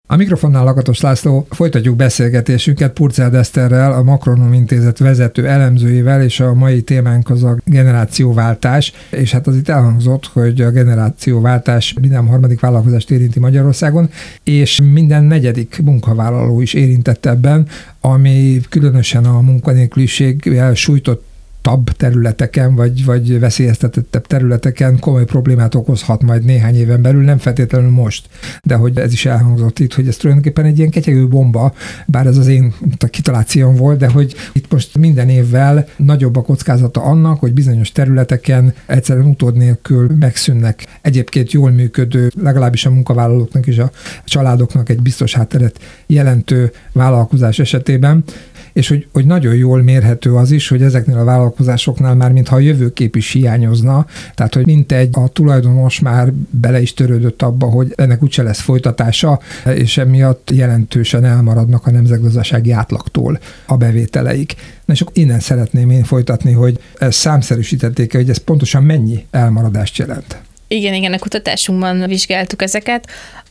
A mikrofonnál Lakatos László, folytatjuk beszélgetésünket Purcell Eszterrel, a Makronom Intézet vezető elemzőjével, és a mai témánk az a generációváltás, és hát az itt elhangzott, hogy a generációváltás minden harmadik vállalkozást érinti Magyarországon, és minden negyedik munkavállaló is érintett ebben, ami különösen a munkanélküliséggel sújtott területeken, vagy veszélyeztetettebb területeken komoly problémát okozhat majd néhány éven belül, nem feltétlenül most, de hogy ez is elhangzott itt, hogy ez tulajdonképpen egy ilyen ketyegő bomba, bár ez az én kitalációm volt, de hogy itt most minden évvel nagyobb a kockázata annak, hogy bizonyos területeken egyszerűen utód nélkül megszűnnek egyébként jól működő, legalábbis a munkavállalóknak és a családoknak egy biztos hátteret jelentő vállalkozás esetében, és hogy nagyon jól mérhető az is, hogy ezeknél a vállalkozásoknál már mintha a jövőkép is hiányozna, tehát hogy mintegy a tulajdonos már bele is törődött abba, hogy ennek úgyse lesz folytatása, és emiatt jelentősen elmaradnak a nemzetgazdasági átlagtól a bevételeik. Na és akkor innen szeretném én folytatni, hogy ezt számszerűsítették, hogy ez pontosan mennyi elmaradást jelent. Igen, a kutatásunkban vizsgáltuk ezeket.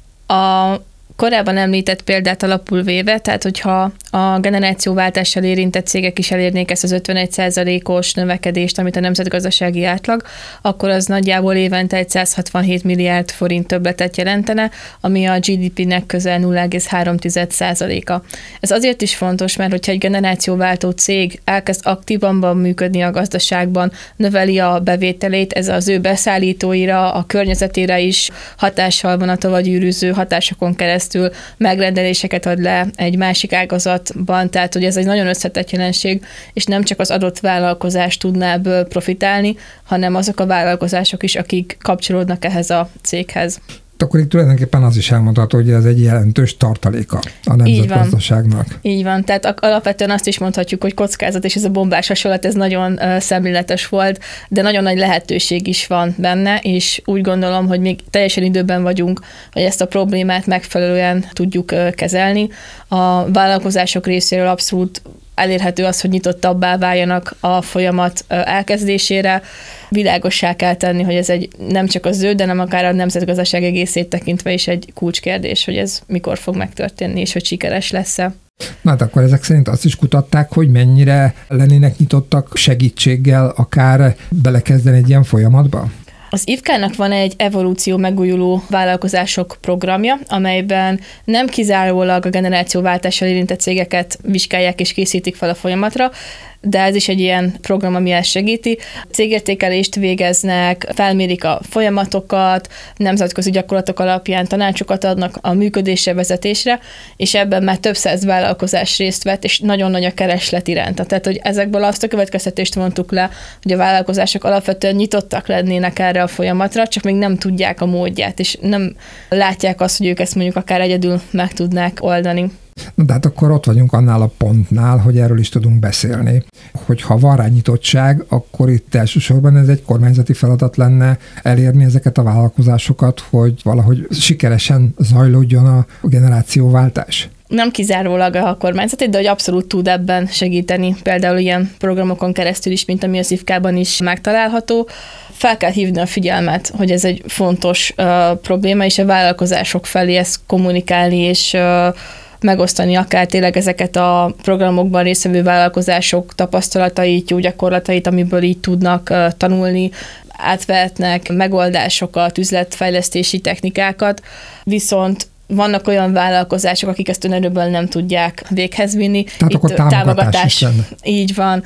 A korábban említett példát alapul véve, tehát hogyha a generációváltással érintett cégek is elérnék ezt az 51%-os növekedést, amit a nemzetgazdasági átlag, akkor az nagyjából évente egy 167 milliárd forint többletet jelentene, ami a GDP-nek közel 0,3%-a. Ez azért is fontos, mert hogyha egy generációváltó cég elkezd aktívabban működni a gazdaságban, növeli a bevételét, ez az ő beszállítóira, a környezetére is hatással van, a tovagyűrűző hatásokon keresztül megrendeléseket ad le egy másik ágazatban, tehát hogy ez egy nagyon összetett jelenség, és nem csak az adott vállalkozás tudná ebből profitálni, hanem azok a vállalkozások is, akik kapcsolódnak ehhez a céghez. Akkor itt tulajdonképpen az is elmondható, hogy ez egy jelentős tartaléka a nemzetgazdaságnak. Így van, tehát alapvetően azt is mondhatjuk, hogy kockázat, és ez a bombás hasonlat, ez nagyon szemléletes volt, de nagyon nagy lehetőség is van benne, és úgy gondolom, hogy még teljesen időben vagyunk, hogy ezt a problémát megfelelően tudjuk kezelni. A vállalkozások részéről abszolút elérhető az, hogy nyitottabbá váljanak a folyamat elkezdésére. Világossá kell tenni, hogy ez egy nem csak az ő, de nem akár a nemzetgazdaság egészét tekintve is egy kulcskérdés, hogy ez mikor fog megtörténni, és hogy sikeres lesz-e. Na hát akkor ezek szerint azt is kutatták, hogy mennyire lennének nyitottak segítséggel akár belekezdeni egy ilyen folyamatba? Az IFK-nak van egy evolúció megújuló vállalkozások programja, amelyben nem kizárólag a generációváltással érintett cégeket vizsgálják és készítik fel a folyamatra, de ez is egy ilyen program, ami ezt segíti. Cégértékelést végeznek, felmérik a folyamatokat, nemzetközi gyakorlatok alapján tanácsokat adnak a működésre, vezetésre, és ebben már több száz vállalkozás részt vett, és nagyon nagy a kereslet iránta. Tehát, hogy ezekből azt a következtetést vontuk le, hogy a vállalkozások alapvetően nyitottak lennének erre a folyamatra, csak még nem tudják a módját, és nem látják azt, hogy ők ezt mondjuk akár egyedül meg tudnák oldani. Na de hát akkor ott vagyunk annál a pontnál, hogy erről is tudunk beszélni. Hogyha van rá nyitottság, akkor itt elsősorban ez egy kormányzati feladat lenne elérni ezeket a vállalkozásokat, hogy valahogy sikeresen zajlódjon a generációváltás. Nem kizárólag a kormányzati, de hogy abszolút tud ebben segíteni, például ilyen programokon keresztül is, mint ami az IFK-ban is megtalálható. Fel kell hívni a figyelmet, hogy ez egy fontos probléma, és a vállalkozások felé ezt kommunikálni, és megosztani akár tényleg ezeket a programokban résztvevő vállalkozások tapasztalatait, jó gyakorlatait, amiből így tudnak tanulni, átvehetnek megoldásokat, üzletfejlesztési technikákat, viszont vannak olyan vállalkozások, akik ezt önerőből nem tudják véghez vinni. Tehát itt akkor támogatás is így van.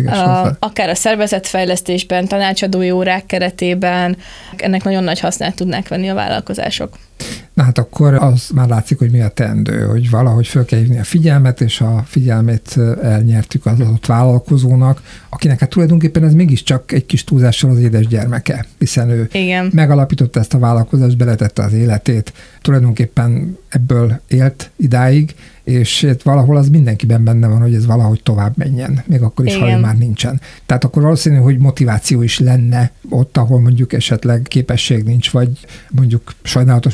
Akár a szervezetfejlesztésben, tanácsadói órák keretében, ennek nagyon nagy hasznát tudnák venni a vállalkozások. Na hát akkor az már látszik, hogy mi a teendő, hogy valahogy föl kell hívni a figyelmet, és a figyelmét elnyertük az adott vállalkozónak, akinek hát tulajdonképpen ez mégiscsak egy kis túlzással az édes gyermeke, hiszen ő megalapította ezt a vállalkozást, beletette az életét, tulajdonképpen ebből élt idáig, és valahol az mindenkiben benne van, hogy ez valahogy tovább menjen, még akkor is, ha ő már nincsen. Tehát akkor valószínű, hogy motiváció is lenne ott, ahol mondjuk esetleg képesség nincs, vagy mondjuk sajnálatos módon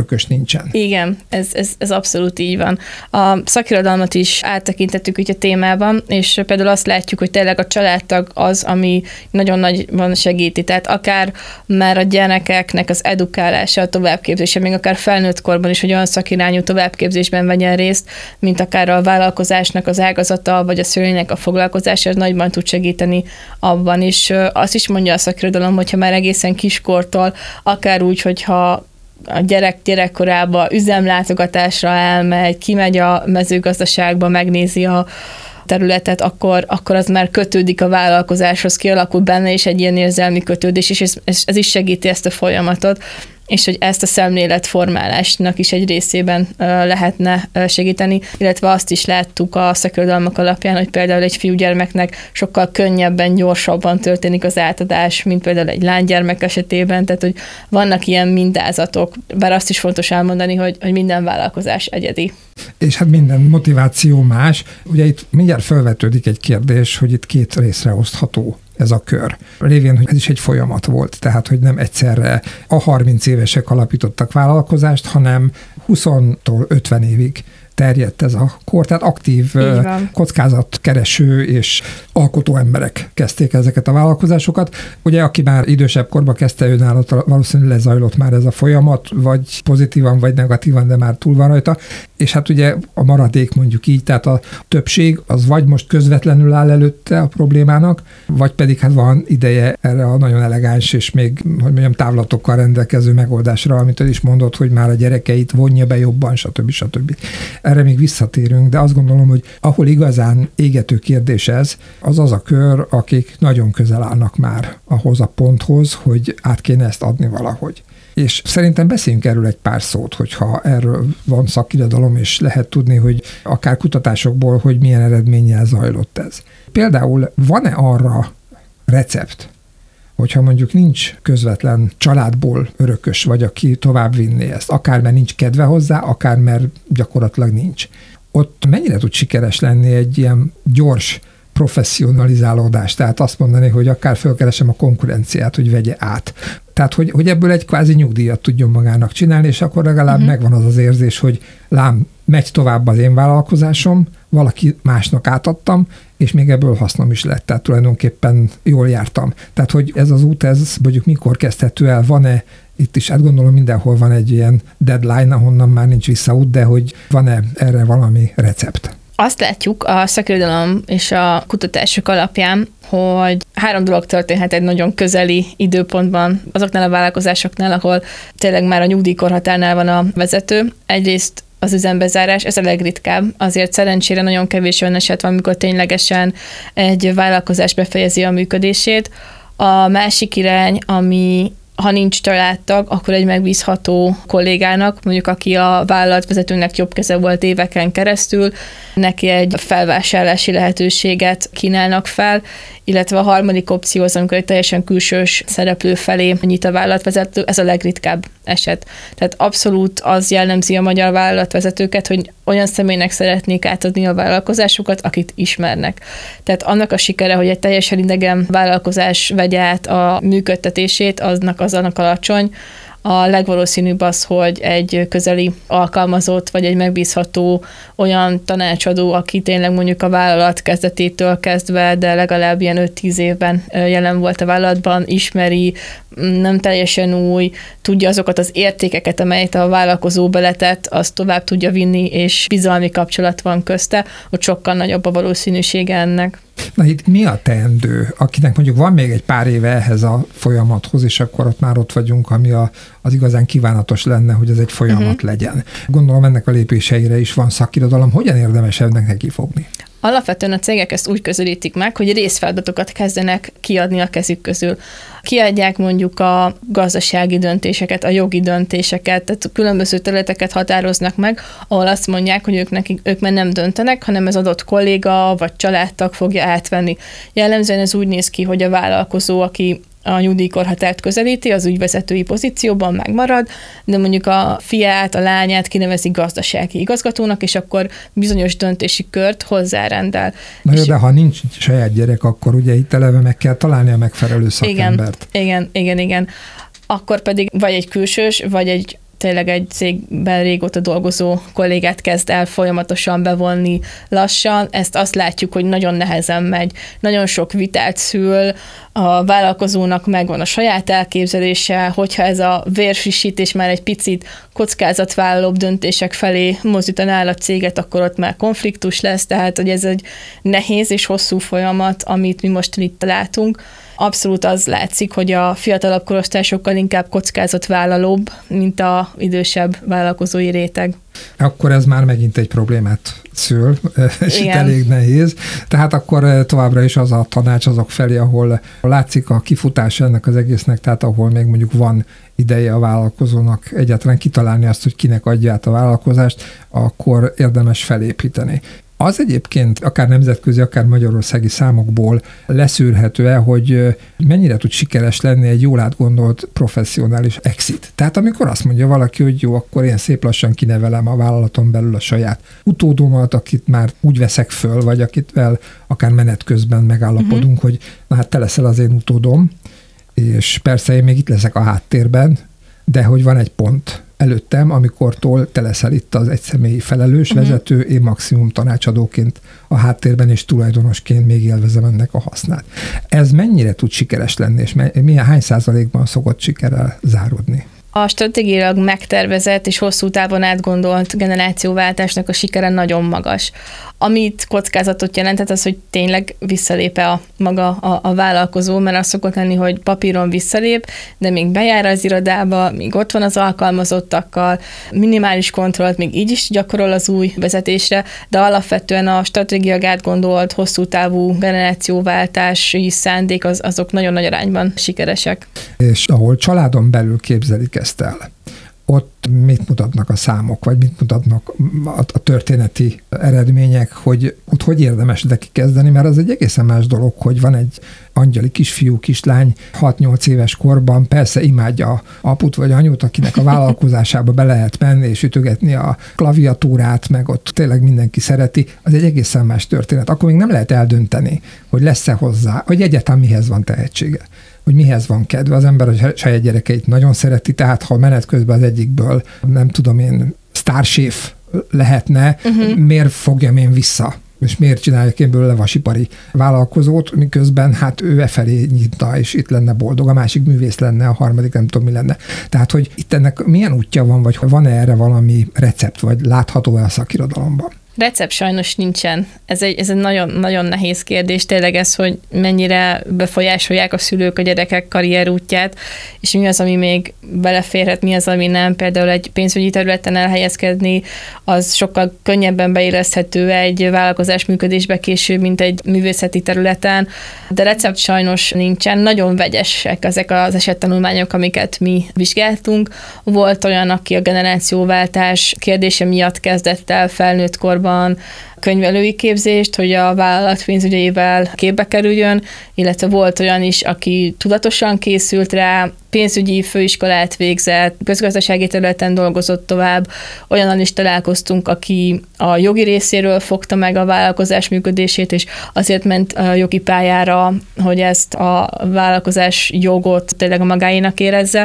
örökös nincsen. Igen, ez abszolút így van. A szakirodalmat is áttekintettük így a témában, és például azt látjuk, hogy tényleg a családtag az, ami nagyon nagyban segíti. Tehát akár már a gyerekeknek az edukálása, a továbbképzése, még akár felnőtt korban is, hogy olyan szakirányú továbbképzésben vegyen részt, mint akár a vállalkozásnak az ágazata, vagy a szülőnek a foglalkozása, az nagyban tud segíteni abban is. Azt is mondja a szakirodalom, hogyha már egészen kiskortól, akár úgy, hogyha a gyerek gyerekkorában üzemlátogatásra elmegy, kimegy a mezőgazdaságba, megnézi a területet, akkor az már kötődik a vállalkozáshoz, kialakul benne is egy ilyen érzelmi kötődés, és ez is segíti ezt a folyamatot, és hogy ezt a szemléletformálásnak is egy részében lehetne segíteni, illetve azt is láttuk a szakirodalmak alapján, hogy például egy fiúgyermeknek sokkal könnyebben, gyorsabban történik az átadás, mint például egy lánygyermek esetében, tehát hogy vannak ilyen mintázatok, bár azt is fontos elmondani, hogy minden vállalkozás egyedi. És hát minden motiváció más. Ugye itt mindjárt felvetődik egy kérdés, hogy itt két részre osztható ez a kör. Révén, hogy ez is egy folyamat volt, tehát, hogy nem egyszerre a 30 évesek alapítottak vállalkozást, hanem 20-tól 50 évig terjedt ez a kor, tehát aktív kockázatkereső és alkotó emberek kezdték ezeket a vállalkozásokat. Ugye, aki már idősebb korban kezdte, őnála valószínűleg lezajlott már ez a folyamat, vagy pozitívan, vagy negatívan, de már túl van rajta. És hát ugye a maradék mondjuk így, tehát a többség az vagy most közvetlenül áll előtte a problémának, vagy pedig hát van ideje erre a nagyon elegáns és még, hogy mondjam, távlatokkal rendelkező megoldásra, amit is mondott, hogy már a gyerekeit vonja be jobban, stb. Erre még visszatérünk, de azt gondolom, hogy ahol igazán égető kérdés ez, az az a kör, akik nagyon közel állnak már ahhoz a ponthoz, hogy át kéne ezt adni valahogy. És szerintem beszéljünk erről egy pár szót, hogyha erről van szakirodalom, és lehet tudni, hogy akár kutatásokból, hogy milyen eredménnyel zajlott ez. Például van-e arra recept, hogyha mondjuk nincs közvetlen családból örökös, vagy aki tovább vinné ezt, akár mert nincs kedve hozzá, akár mert gyakorlatilag nincs. Ott mennyire tud sikeres lenni egy ilyen gyors professzionalizálódás, tehát azt mondani, hogy akár fölkeresem a konkurenciát, hogy vegye át. Tehát, hogy ebből egy kvázi nyugdíjat tudjon magának csinálni, és akkor legalább megvan az az érzés, hogy lám, megy tovább az én vállalkozásom, valaki másnak átadtam, és még ebből hasznom is lett, tehát tulajdonképpen jól jártam. Tehát, hogy ez az út, ez mondjuk mikor kezdhető el, van-e, itt is hát gondolom mindenhol van egy ilyen deadline, ahonnan már nincs visszaút, de hogy van-e erre valami recept? Azt látjuk a szakirodalom és a kutatások alapján, hogy 3 dolog történhet egy nagyon közeli időpontban azoknál a vállalkozásoknál, ahol tényleg már a nyugdíjkorhatárnál van a vezető. Egyrészt az üzembezárás, ez a legritkább. Azért szerencsére nagyon kevés olyan eset van, amikor ténylegesen egy vállalkozás befejezi a működését. A másik irány, ami ha nincs családtag, akkor egy megbízható kollégának, mondjuk aki a vállalatvezetőnek jobb keze volt éveken keresztül, neki egy felvásárlási lehetőséget kínálnak fel, illetve a harmadik opció az, amikor egy teljesen külsős szereplő felé nyit a vállalatvezető, ez a legritkább eset. Tehát abszolút az jellemzi a magyar vállalatvezetőket, hogy olyan személynek szeretnék átadni a vállalkozásukat, akit ismernek. Tehát annak a sikere, hogy egy teljesen idegen vállalkozás vegye át a működtetését, annak alacsony. A legvalószínűbb az, hogy egy közeli alkalmazott, vagy egy megbízható olyan tanácsadó, aki tényleg mondjuk a vállalat kezdetétől kezdve, de legalább ilyen 5-10 évben jelen volt a vállalatban, ismeri, nem teljesen új, tudja azokat az értékeket, amelyet a vállalkozó beletett, azt tovább tudja vinni, és bizalmi kapcsolat van közte, hogy sokkal nagyobb a valószínűsége ennek. Na itt mi a teendő, akinek mondjuk van még egy pár éve ehhez a folyamathoz, és akkor ott már ott vagyunk, ami az igazán kívánatos lenne, hogy ez egy folyamat legyen. Gondolom ennek a lépéseire is van szakirodalom. Hogyan érdemes ennek nekifogni? Alapvetően a cégek ezt úgy közelítik meg, hogy részfeladatokat kezdenek kiadni a kezük közül. Kiadják mondjuk a gazdasági döntéseket, a jogi döntéseket, tehát különböző területeket határoznak meg, ahol azt mondják, hogy ők már nem döntenek, hanem az adott kolléga vagy családtag fogja átvenni. Jellemzően ez úgy néz ki, hogy a vállalkozó, aki a nyugdíjkorhatárt közelíti, az ügyvezetői pozícióban megmarad, de mondjuk a fiát, a lányát kinevezi gazdasági igazgatónak, és akkor bizonyos döntési kört hozzárendel. Na jó, de ha nincs saját gyerek, akkor ugye itt eleve meg kell találni a megfelelő szakembert. Igen. Akkor pedig vagy egy külsős, vagy egy tényleg egy cégben régóta dolgozó kollégát kezd el folyamatosan bevonni lassan. Ezt azt látjuk, hogy nagyon nehezen megy. Nagyon sok vitát szül, a vállalkozónak megvan a saját elképzelése, hogyha ez a vérfrissítés már egy picit kockázatvállalóbb döntések felé mozdítaná el a céget, akkor ott már konfliktus lesz, tehát hogy ez egy nehéz és hosszú folyamat, amit mi most itt látunk. Abszolút az látszik, hogy a fiatalabb korosztály sokkal inkább kockázatvállalóbb, mint az idősebb vállalkozói réteg. Akkor ez már megint egy problémát szül, és itt elég nehéz. Tehát akkor továbbra is az a tanács azok felé, ahol látszik a kifutás ennek az egésznek, tehát ahol még mondjuk van ideje a vállalkozónak egyáltalán kitalálni azt, hogy kinek adja át a vállalkozást, akkor érdemes felépíteni. Az egyébként akár nemzetközi, akár magyarországi számokból leszűrhető-e, hogy mennyire tud sikeres lenni egy jól átgondolt professzionális exit. Tehát amikor azt mondja valaki, hogy jó, akkor én szép lassan kinevelem a vállalaton belül a saját utódomat, akit már úgy veszek föl, vagy akitvel akár menet közben megállapodunk, hogy na hát te leszel az én utódom, és persze én még itt leszek a háttérben, de hogy van egy pont előttem, amikortól te leszel itt az egyszemélyi felelős vezető, én maximum tanácsadóként a háttérben és tulajdonosként még élvezem ennek a hasznát. Ez mennyire tud sikeres lenni, és hány százalékban szokott sikerrel záródni? A stratégiailag megtervezett és hosszú távon átgondolt generációváltásnak a sikere nagyon magas. Amit kockázatot jelentett az, hogy tényleg visszalép-e maga a vállalkozó, mert az szokott lenni, hogy papíron visszalép, de még bejár az irodába, még ott van az alkalmazottakkal, minimális kontrollt még így is gyakorol az új vezetésre, de alapvetően a stratégiailag átgondolt, hosszú távú generációváltási szándék azok nagyon nagy arányban sikeresek. És ahol családon belül képzelik ezt el, ott mit mutatnak a számok, vagy mit mutatnak a történeti eredmények, hogy ott hogy érdemes neki kezdeni, mert az egy egészen más dolog, hogy van egy angyali kisfiú, kislány 6-8 éves korban, persze imádja aput vagy anyut, akinek a vállalkozásába be lehet menni és ütögetni a klaviatúrát, meg ott tényleg mindenki szereti, az egy egészen más történet. Akkor még nem lehet eldönteni, hogy lesz-e hozzá, hogy egyáltalán mihez van tehetsége, hogy mihez van kedve. Az ember a saját gyerekeit nagyon szereti, tehát ha menet közben az egyikből, nem tudom én, sztárséf lehetne, miért fogjam én vissza? És miért csináljak én belőle vasipari vállalkozót, miközben hát ő felé nyitna, és itt lenne boldog, a másik művész lenne, a harmadik nem tudom mi lenne. Tehát, hogy itt ennek milyen útja van, vagy van-e erre valami recept, vagy látható-e a szakirodalomban? Recept sajnos nincsen. Ez egy nagyon, nagyon nehéz kérdés, tényleg ez, hogy mennyire befolyásolják a szülők a gyerekek karrierútját, és mi az, ami még beleférhet, mi az, ami nem. Például egy pénzügyi területen elhelyezkedni, az sokkal könnyebben beilleszthető egy vállalkozás működésbe később, mint egy művészeti területen, de recept sajnos nincsen. Nagyon vegyesek ezek az esettanulmányok, amiket mi vizsgáltunk. Volt olyan, aki a generációváltás kérdése miatt kezdett el felnőtt korban könyvelői képzést, hogy a vállalat pénzügyeivel képbe kerüljön, illetve volt olyan is, aki tudatosan készült rá, pénzügyi főiskolát végzett, közgazdasági területen dolgozott tovább, olyannal is találkoztunk, aki a jogi részéről fogta meg a vállalkozás működését, és azért ment a jogi pályára, hogy ezt a vállalkozás jogot tényleg a magáénak érezze,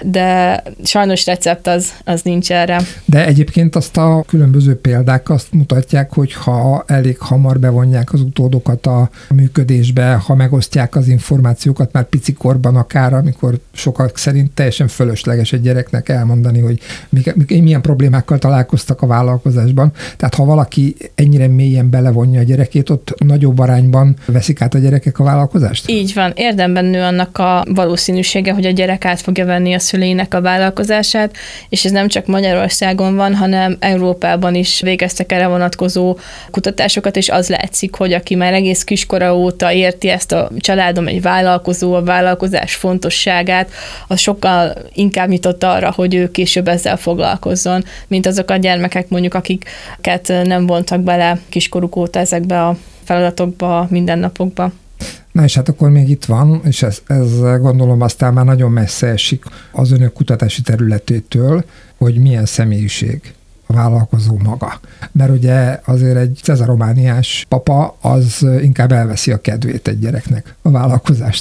de sajnos recept az nincs erre. De egyébként azt a különböző példák azt mutatják, hogy ha elég hamar bevonják az utódokat a működésbe, ha megosztják az információkat már picikorban akár, amikor sokak szerint teljesen fölösleges egy gyereknek elmondani, hogy milyen problémákkal találkoztak a vállalkozásban. Tehát ha valaki ennyire mélyen belevonja a gyerekét, ott nagyobb arányban veszik át a gyerekek a vállalkozást? Így van. Érdemben nő annak a valószínűsége, hogy a gyerek át fogja venni a szüleinek a vállalkozását, és ez nem csak Magyarországon van, hanem Európában is végeztek erre vonatkozó kutatásokat, és az látszik, hogy aki már egész kiskora óta érti ezt a családom egy vállalkozó, a vállalkozás fontosságát, az sokkal inkább nyitott arra, hogy ő később ezzel foglalkozzon, mint azok a gyermekek mondjuk, akiket nem vontak bele kiskoruk óta ezekbe a feladatokba, mindennapokba. Na és hát akkor még itt van, és ez gondolom aztán már nagyon messze esik az önök kutatási területétől, hogy milyen személyiség a vállalkozó maga. Mert ugye azért egy cesaromániás papa az inkább elveszi a kedvét egy gyereknek a vállalkozástól.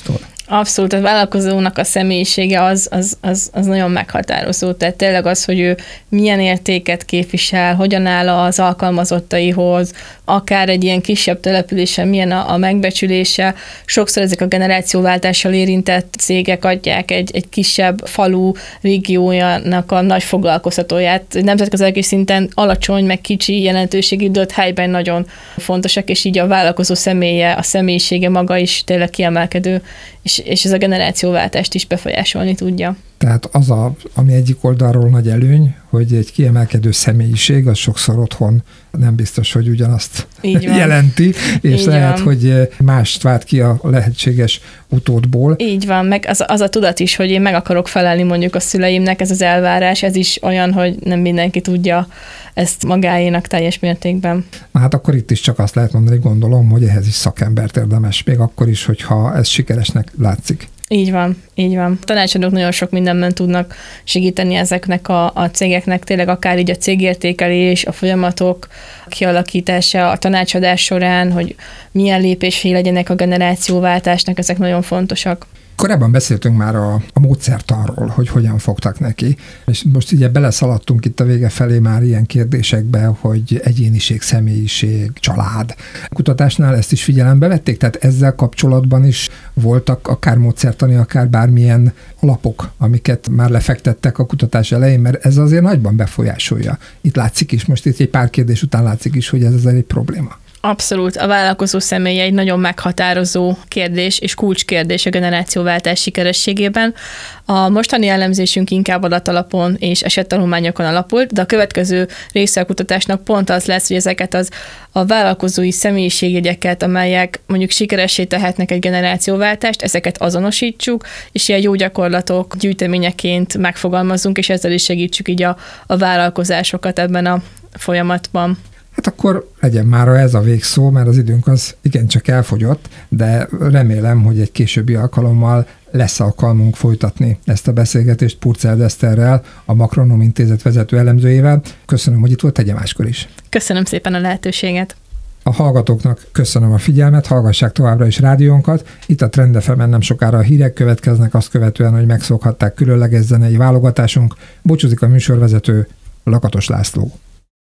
Abszolút, a vállalkozónak a személyisége az nagyon meghatározó. Tehát tényleg az, hogy ő milyen értéket képvisel, hogyan áll az alkalmazottaihoz, akár egy ilyen kisebb településen milyen a megbecsülése. Sokszor ezek a generációváltással érintett cégek adják egy kisebb falu régiójának a nagy foglalkoztatóját. Nemzetközi szinten alacsony, meg kicsi jelentőségű, de ott helyben nagyon fontosak, és így a vállalkozó személye, a személyisége maga is tényleg kiemelkedő, és ez a generációváltást is befolyásolni tudja. Tehát ami egyik oldalról nagy előny, hogy egy kiemelkedő személyiség, az sokszor otthon nem biztos, hogy ugyanazt jelenti, és így lehet, van. hogy mást vált ki a lehetséges utódból. Így van, meg az a tudat is, hogy én meg akarok felelni mondjuk a szüleimnek, ez az elvárás, ez is olyan, hogy nem mindenki tudja ezt magáénak teljes mértékben. Na hát akkor itt is csak azt lehet mondani, gondolom, hogy ehhez is szakembert érdemes, még akkor is, hogyha ez sikeresnek látszik. Így van, így van. A tanácsadók nagyon sok mindenben tudnak segíteni ezeknek a cégeknek, tényleg akár így a cégértékelés, a folyamatok kialakítása, a tanácsadás során, hogy milyen lépései legyenek a generációváltásnak, ezek nagyon fontosak. Korábban beszéltünk már a módszertanról, hogy hogyan fogtak neki, és most ugye beleszaladtunk itt a vége felé már ilyen kérdésekbe, hogy egyéniség, személyiség, család. A kutatásnál ezt is figyelembe vették, tehát ezzel kapcsolatban is voltak akár módszertani, akár bármilyen alapok, amiket már lefektettek a kutatás elején, mert ez azért nagyban befolyásolja. Itt látszik is, most itt egy pár kérdés után látszik is, hogy ez azért egy probléma. Abszolút. A vállalkozó személye egy nagyon meghatározó kérdés és kulcskérdés a generációváltás sikerességében. A mostani elemzésünk inkább adatalapon és esettanulmányokon alapult, de a következő része a kutatásnak pont az lesz, hogy ezeket a vállalkozói személyiségjegyeket, amelyek mondjuk sikeressé tehetnek egy generációváltást, ezeket azonosítsuk, és ilyen jó gyakorlatok gyűjteményeként megfogalmazunk, és ezzel is segítsük így a vállalkozásokat ebben a folyamatban. Hát akkor legyen már ez a végszó, mert az időnk az igencsak elfogyott, de remélem, hogy egy későbbi alkalommal lesz alkalmunk folytatni ezt a beszélgetést Purcell Eszterrel, a Makronom Intézet vezető elemzőjével. Köszönöm, hogy itt volt, tegye máskor is. Köszönöm szépen a lehetőséget. A hallgatóknak köszönöm a figyelmet, hallgassák továbbra is rádiónkat. Itt a Trend FM-en nem sokára a hírek következnek, azt követően, hogy megszokhatták különleges zenei válogatásunk. Búcsúzik a műsorvezető, Lakatos László.